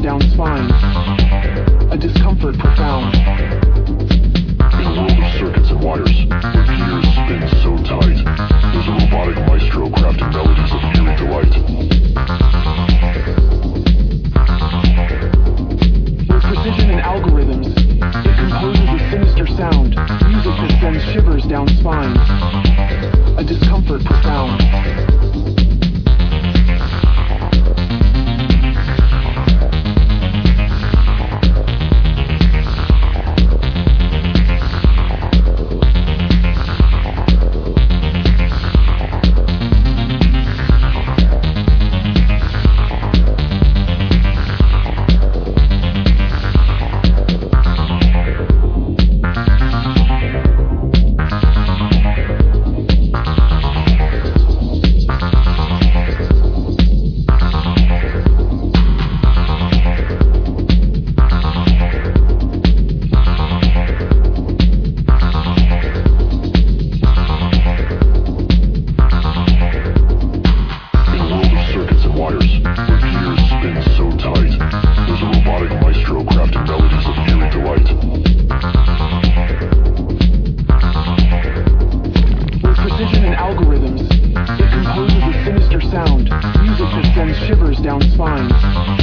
down spine, a discomfort profound. In a world of circuits and wires, where gears spin so tight, there's a robotic maestro crafting melodies of eerie delight. With precision and algorithms, it composes a sinister sound, music that sends shivers down spine, a discomfort profound. Algorithms, it composes a sinister sound, music that sends shivers down spine.